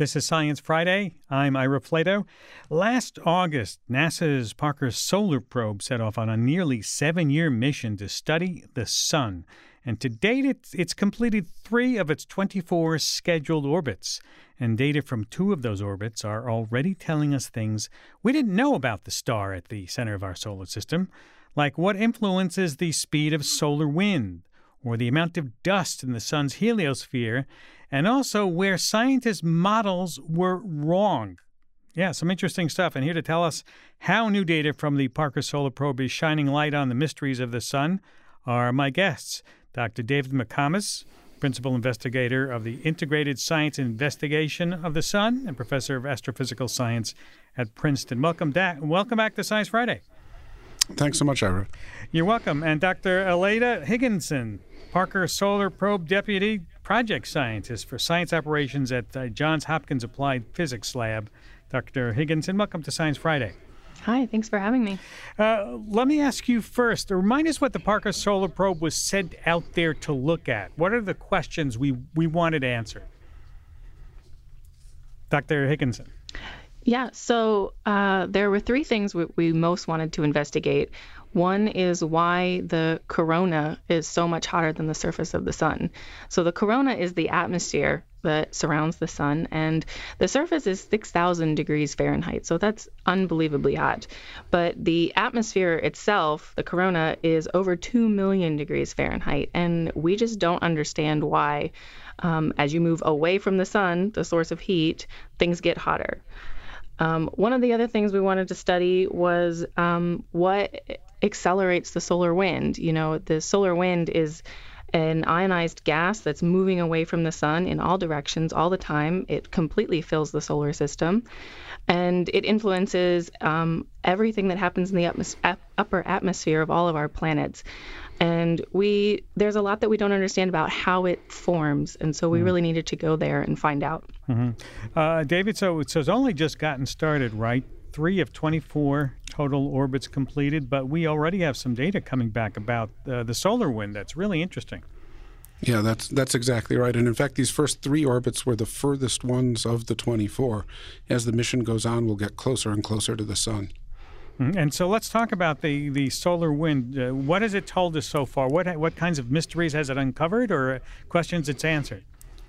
This is Science Friday. I'm Ira Flato. Last August, NASA's Parker Solar Probe set off on a nearly 7-year mission to study the sun. And to date, it's completed 3 of its 24 scheduled orbits. And data from 2 of those orbits are already telling us things we didn't know about the star at the center of our solar system, like what influences the speed of solar wind, or the amount of dust in the sun's heliosphere, and also where scientists' models were wrong. Yeah, some interesting stuff. And here to tell us how new data from the Parker Solar Probe is shining light on the mysteries of the sun are my guests, Dr. David McComas, Principal Investigator of the Integrated Science Investigation of the Sun and Professor of Astrophysical Science at Princeton. Welcome back to Science Friday. Thanks so much, Ira. You're welcome. And Dr. Aleta Higginson, Parker Solar Probe Deputy Project Scientist for Science Operations at Johns Hopkins Applied Physics Lab. Dr. Higginson, welcome to Science Friday. Hi, thanks for having me. Let me ask you first, remind us what the Parker Solar Probe was sent out there to look at. What are the questions we wanted answered? Dr. Higginson. Yeah, so there were 3 things we most wanted to investigate. One is why the corona is so much hotter than the surface of the sun. So the corona is the atmosphere that surrounds the sun, and the surface is 6,000 degrees Fahrenheit, so that's unbelievably hot. But the atmosphere itself, the corona, is over 2 million degrees Fahrenheit, and we just don't understand why, as you move away from the sun, the source of heat, things get hotter. One of the other things we wanted to study was what accelerates the solar wind. You know, the solar wind is an ionized gas that's moving away from the sun in all directions all the time. It completely fills the solar system, and it influences everything that happens in the upper atmosphere of all of our planets. And there's a lot that we don't understand about how it forms, and so we really needed to go there and find out. Mm-hmm. David, so it's only just gotten started, right? 3 of 24 total orbits completed, but we already have some data coming back about the solar wind. That's really interesting. Yeah, that's exactly right. And in fact, these first 3 orbits were the furthest ones of the 24. As the mission goes on, we'll get closer and closer to the sun. And so let's talk about the solar wind. What has it told us so far? What kinds of mysteries has it uncovered, or questions it's answered?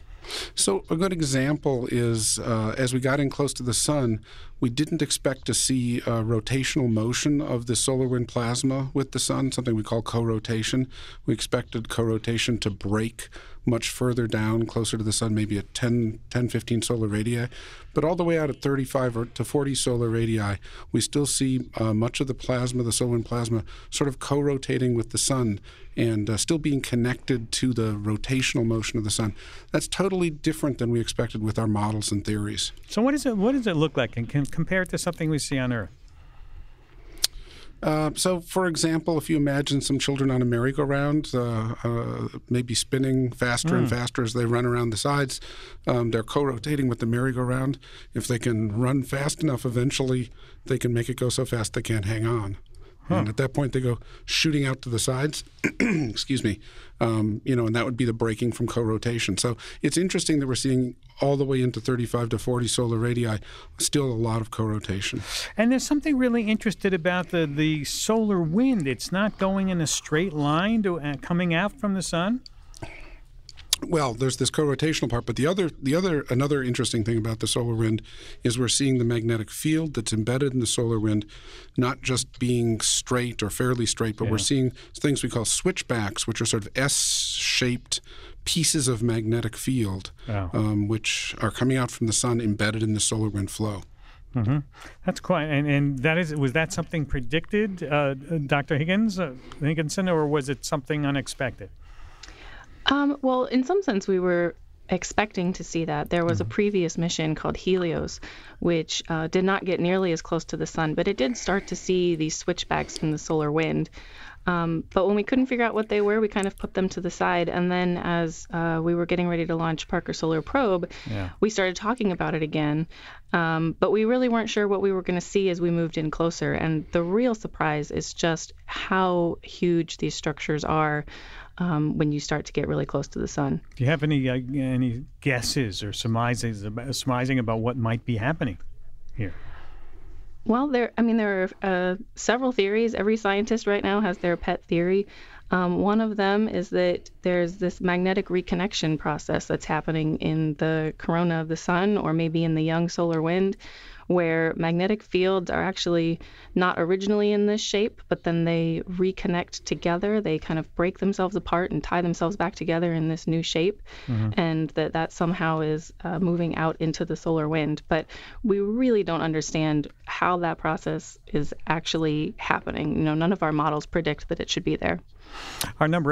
So a good example is as we got in close to the sun, we didn't expect to see rotational motion of the solar wind plasma with the sun, something we call co-rotation. We expected co-rotation to break much further down, closer to the sun, maybe at 10, 15 solar radii. But all the way out at 35 to 40 solar radii, we still see much of the plasma, the solar wind plasma, sort of co-rotating with the sun and still being connected to the rotational motion of the sun. That's totally different than we expected with our models and theories. So what does it look like, and compare it to something we see on Earth? So, for example, if you imagine some children on a merry-go-round, maybe spinning faster and faster as they run around the sides, they're co-rotating with the merry-go-round. If they can run fast enough, eventually they can make it go so fast they can't hang on. And at that point, they go shooting out to the sides, excuse me, and that would be the breaking from co-rotation. So it's interesting that we're seeing all the way into 35 to 40 solar radii, still a lot of co-rotation. And there's something really interesting about the solar wind. It's not going in a straight line coming out from the sun? Well, there's this co-rotational part, but another interesting thing about the solar wind is we're seeing the magnetic field that's embedded in the solar wind not just being straight or fairly straight, but we're seeing things we call switchbacks, which are sort of S-shaped pieces of magnetic field, which are coming out from the sun embedded in the solar wind flow. Mm-hmm. That's quite, and was that something predicted, Dr. Higginson, or was it something unexpected? Well, in some sense, we were expecting to see that. There was a previous mission called Helios, which did not get nearly as close to the sun, but it did start to see these switchbacks from the solar wind. But when we couldn't figure out what they were, we kind of put them to the side. And then as we were getting ready to launch Parker Solar Probe, we started talking about it again. But we really weren't sure what we were going to see as we moved in closer. And the real surprise is just how huge these structures are. when you start to get really close to the sun. Do you have any guesses or surmising about what might be happening here? Well, there are several theories. Every scientist right now has their pet theory. One of them is that there's this magnetic reconnection process that's happening in the corona of the sun, or maybe in the young solar wind, where magnetic fields are actually not originally in this shape, but then they reconnect together. They kind of break themselves apart and tie themselves back together in this new shape, and that somehow is moving out into the solar wind. But we really don't understand how that process is actually happening. None of our models predict that it should be there. Our number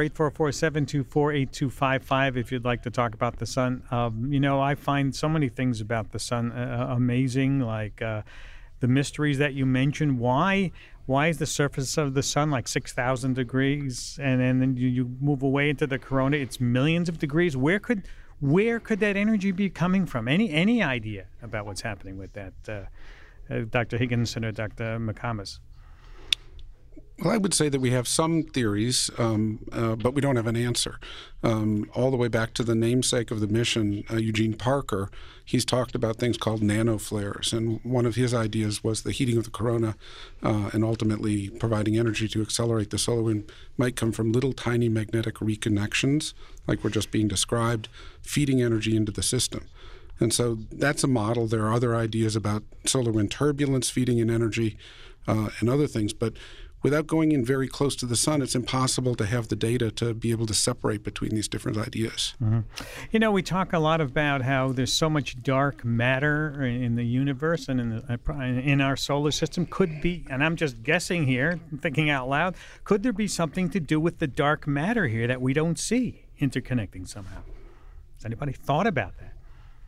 844-724-8255 if you'd like to talk about the sun. I find so many things about the sun amazing, like the mysteries that you mentioned. Why is the surface of the sun like 6,000 degrees, and then you move away into the corona, it's millions of degrees? Where could that energy be coming from? Any idea about what's happening with that, Dr. Higginson or Dr. McComas? Well, I would say that we have some theories, but we don't have an answer. All the way back to the namesake of the mission, Eugene Parker, he's talked about things called nanoflares. And one of his ideas was the heating of the corona and ultimately providing energy to accelerate the solar wind might come from little tiny magnetic reconnections, like we're just being described, feeding energy into the system. And so that's a model. There are other ideas about solar wind turbulence feeding in energy and other things. But without going in very close to the sun, it's impossible to have the data to be able to separate between these different ideas. We talk a lot about how there's so much dark matter in the universe and in our solar system. Could be, and I'm just guessing here, thinking out loud, could there be something to do with the dark matter here that we don't see interconnecting somehow? Has anybody thought about that?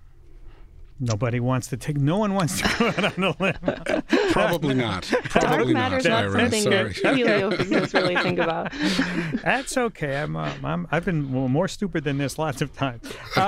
No one wants to go out on a limb. Probably not. Dark matter's not something that heliophysicists really think about. That's okay. I've been more stupid than this lots of times.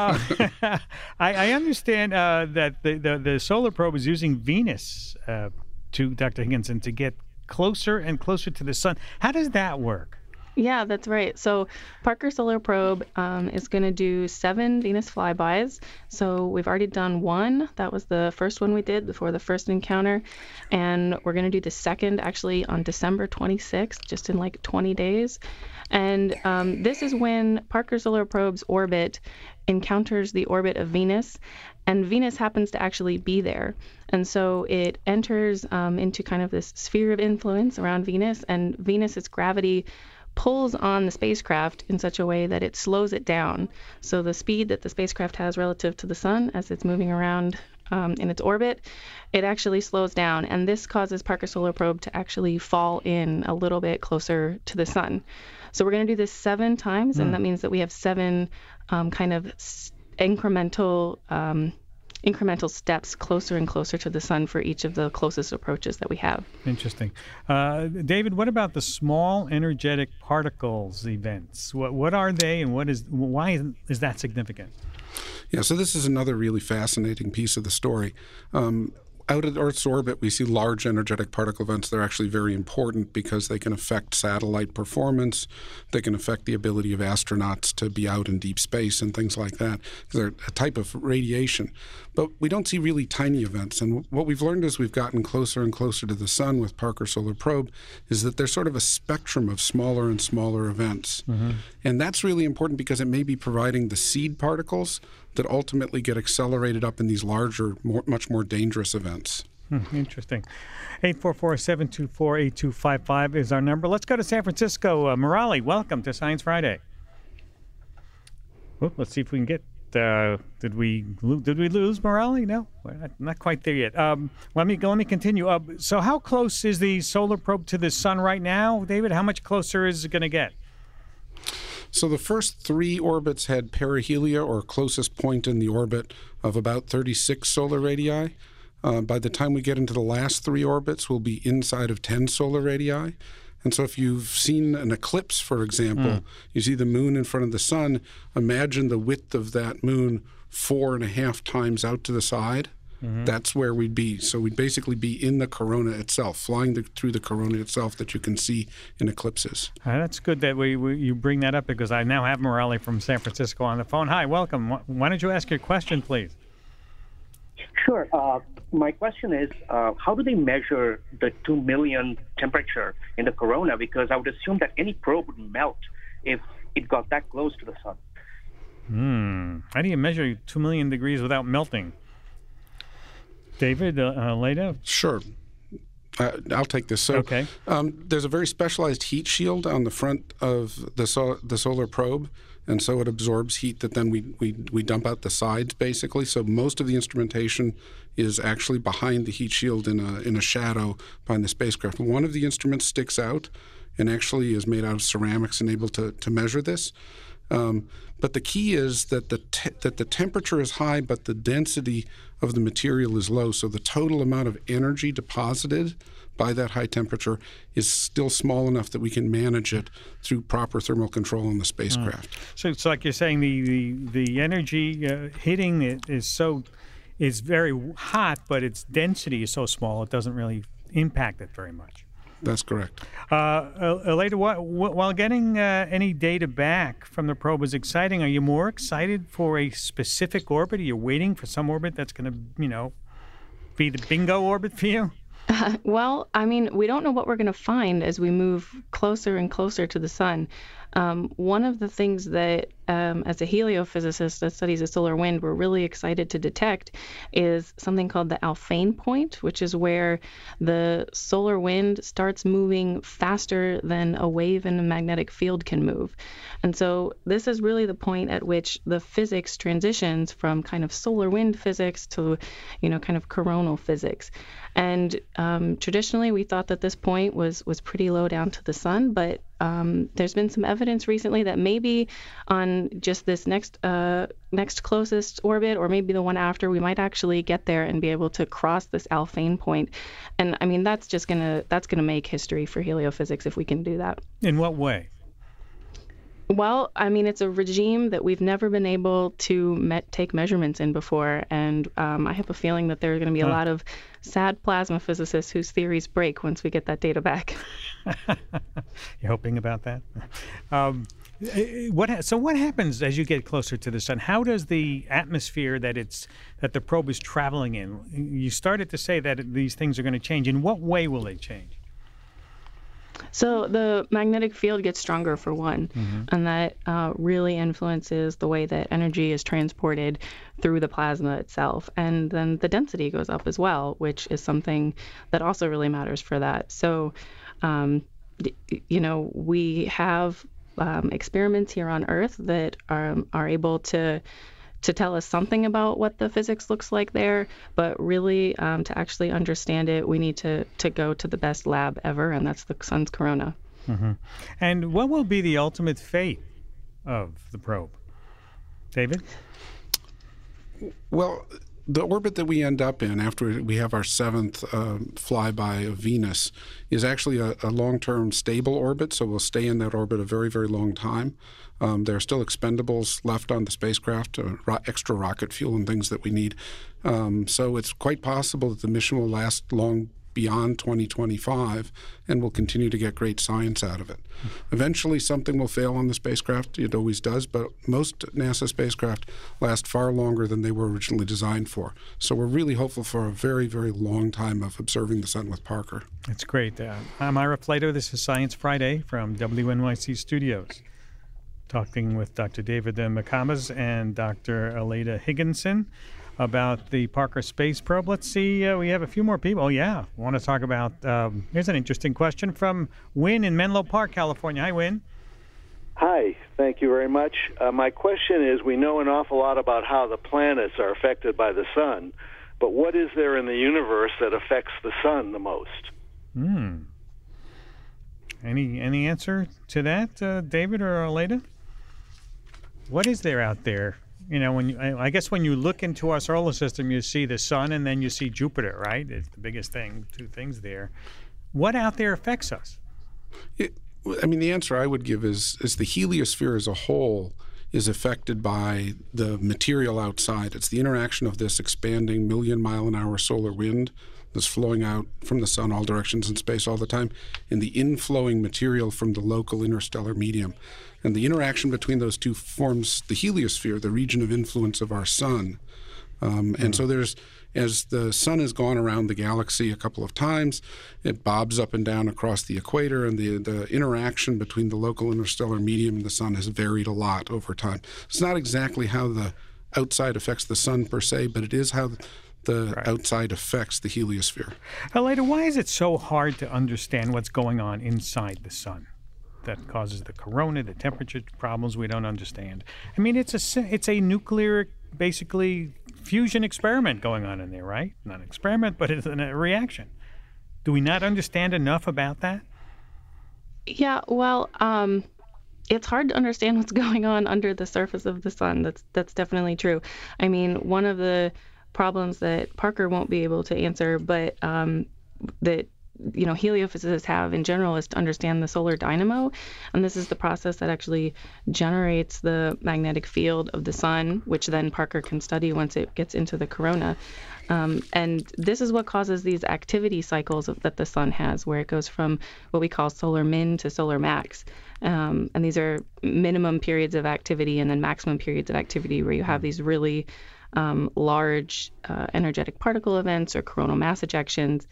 I understand that the solar probe is using Venus, to Dr. Higginson, to get closer and closer to the sun. How does that work? Yeah, that's right. So Parker Solar Probe is going to do 7 Venus flybys. So we've already done 1. That was the first one we did before the first encounter. And we're going to do the second actually on December 26th, just in like 20 days. And this is when Parker Solar Probe's orbit encounters the orbit of Venus, and Venus happens to actually be there. And so it enters into kind of this sphere of influence around Venus, and Venus's gravity pulls on the spacecraft in such a way that it slows it down. So the speed that the spacecraft has relative to the sun as it's moving around in its orbit, it actually slows down. And this causes Parker Solar Probe to actually fall in a little bit closer to the sun. So we're going to do this 7 times, and that means that we have 7 kind of incremental steps closer and closer to the sun for each of the closest approaches that we have. Interesting. David, what about the small energetic particles events? What are they, and why is that significant? Yeah, so this is another really fascinating piece of the story. Out at Earth's orbit, we see large energetic particle events. They're actually very important because they can affect satellite performance. They can affect the ability of astronauts to be out in deep space and things like that. They're a type of radiation. But we don't see really tiny events. And what we've learned as we've gotten closer and closer to the sun with Parker Solar Probe is that there's sort of a spectrum of smaller and smaller events. And that's really important because it may be providing the seed particles that ultimately get accelerated up in these larger, much more dangerous events. Interesting. 844-724-8255 is our number. Let's go to San Francisco. Murali, welcome to Science Friday. Well, let's see if we can get. Did we lose Murali? No, we're not quite there yet. Let me continue. So, how close is the solar probe to the sun right now, David? How much closer is it going to get? So the first 3 orbits had perihelia, or closest point in the orbit, of about 36 solar radii. By the time we get into the last 3 orbits, we'll be inside of 10 solar radii. And so if you've seen an eclipse, for example, you see the moon in front of the sun, imagine the width of that moon 4.5 times out to the side. that's where we'd be. So we'd basically be in the corona itself, flying through the corona itself that you can see in eclipses. That's good that you bring that up, because I now have Morelli from San Francisco on the phone. Hi, welcome. Why don't you ask your question, please? Sure. My question is, how do they measure the 2 million temperature in the corona? Because I would assume that any probe would melt if it got that close to the sun. How do you measure 2 million degrees without melting? David, Leda? Sure. I'll take this. So, okay. There's a very specialized heat shield on the front of the solar probe, and so it absorbs heat that then we dump out the sides, basically. So most of the instrumentation is actually behind the heat shield in a shadow behind the spacecraft. One of the instruments sticks out and actually is made out of ceramics and able to measure this. But the key is that the temperature is high, but the density of the material is low. So the total amount of energy deposited by that high temperature is still small enough that we can manage it through proper thermal control on the spacecraft. So it's like you're saying the energy hitting it is very hot, but its density is so small it doesn't really impact it very much. That's correct. Leda, while getting any data back from the probe is exciting, are you more excited for a specific orbit? Are you waiting for some orbit that's going to, be the bingo orbit for you? Well, I mean, we don't know what we're going to find as we move closer and closer to the sun. One of the things that, as a heliophysicist that studies the solar wind, we're really excited to detect is something called the Alfvén point, which is where the solar wind starts moving faster than a wave in a magnetic field can move. And so this is really the point at which the physics transitions from kind of solar wind physics to, kind of coronal physics. And traditionally, we thought that this point was pretty low down to the sun, but there's been some evidence recently that maybe on just this next closest orbit, or maybe the one after, we might actually get there and be able to cross this Alfvén point. And I mean, that's gonna make history for heliophysics if we can do that. In what way? Well, I mean, it's a regime that we've never been able to take measurements in before, and I have a feeling that there are going to be a lot of sad plasma physicists whose theories break once we get that data back. You're hoping about that? So what happens as you get closer to the sun? How does the atmosphere that the probe is traveling in? You started to say that these things are going to change. In what way will they change? So the magnetic field gets stronger, for one, and that really influences the way that energy is transported through the plasma itself. And then the density goes up as well, which is something that also really matters for that. So, we have experiments here on Earth that are able to tell us something about what the physics looks like there, but really to actually understand it, we need to go to the best lab ever, and that's the sun's corona. And what will be the ultimate fate of the probe? David? Well, the orbit that we end up in after we have our seventh flyby of Venus is actually a long-term stable orbit, so we'll stay in that orbit a very, very long time. There are still expendables left on the spacecraft, extra rocket fuel and things that we need. So it's quite possible that the mission will last long beyond 2025 and we'll continue to get great science out of it. Eventually something will fail on the spacecraft. It always does, but most NASA spacecraft last far longer than they were originally designed for. So we're really hopeful for a very, very long time of observing the sun with Parker. That's great. I'm Ira Flatow. This is Science Friday from WNYC Studios. Talking with Dr. David McComas and Dr. Leda Higginson about the Parker Space Probe. Let's see, we have a few more people. Oh, yeah. I want to talk about, here's an interesting question from Wynn in Menlo Park, California. Hi, Wynn. Hi. Thank you very much. My question is, we know an awful lot about how the planets are affected by the sun, but what is there in the universe that affects the sun the most? Any answer to that, David or Leda? What is there out there? I guess when you look into our solar system, you see the sun and then you see Jupiter, right? It's the biggest thing, two things there. What out there affects us? The answer I would give is the heliosphere as a whole is affected by the material outside. It's the interaction of this expanding million-mile-an-hour solar wind that's flowing out from the sun all directions in space all the time, and the inflowing material from the local interstellar medium. And the interaction between those two forms the heliosphere, the region of influence of our sun. And so as the sun has gone around the galaxy a couple of times, it bobs up and down across the equator, and the interaction between the local interstellar medium and the sun has varied a lot over time. It's not exactly how the outside affects the sun per se, but it is how the outside affects the heliosphere. Aleida, why is it so hard to understand what's going on inside the sun that causes the corona, the temperature problems we don't understand? I mean, it's a nuclear, basically, fusion experiment going on in there, right? Not an experiment, but it's a reaction. Do we not understand enough about that? Yeah, well, it's hard to understand what's going on under the surface of the sun. That's definitely true. I mean, one of the problems that Parker won't be able to answer, but that heliophysicists have in general, is to understand the solar dynamo. And this is the process that actually generates the magnetic field of the sun, which then Parker can study once it gets into the corona. And this is what causes these activity cycles that the sun has, where it goes from what we call solar min to solar max. And these are minimum periods of activity and then maximum periods of activity, where you have these really large energetic particle events or coronal mass ejections.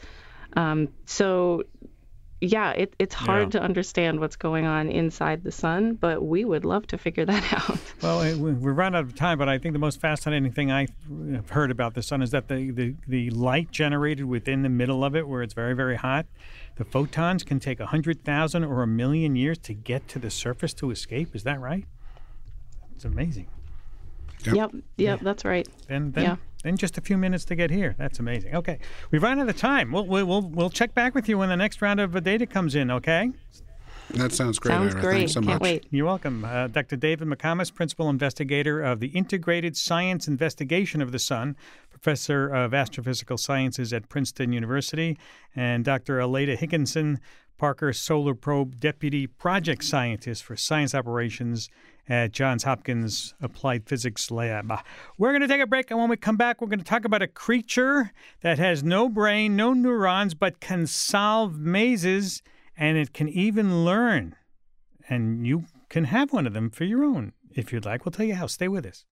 So, yeah, it's hard to understand what's going on inside the sun, but we would love to figure that out. Well, we're running out of time, but I think the most fascinating thing I've heard about the sun is that the light generated within the middle of it, where it's very, very hot, the photons can take 100,000 or 1,000,000 years to get to the surface to escape. Is that right? It's amazing. Yep, that's right. Then just a few minutes to get here. That's amazing. Okay, we've run out of time. We'll check back with you when the next round of data comes in. Okay. That sounds great. Sounds Ira. great. Thanks so much. Can't wait. You're welcome. Dr. David McComas, Principal Investigator of the Integrated Science Investigation of the Sun, Professor of Astrophysical Sciences at Princeton University, and Dr. Aleida Higginson, Parker Solar Probe Deputy Project Scientist for Science Operations at Johns Hopkins Applied Physics Lab. We're going to take a break, and when we come back, we're going to talk about a creature that has no brain, no neurons, but can solve mazes, and it can even learn. And you can have one of them for your own if you'd like. We'll tell you how. Stay with us.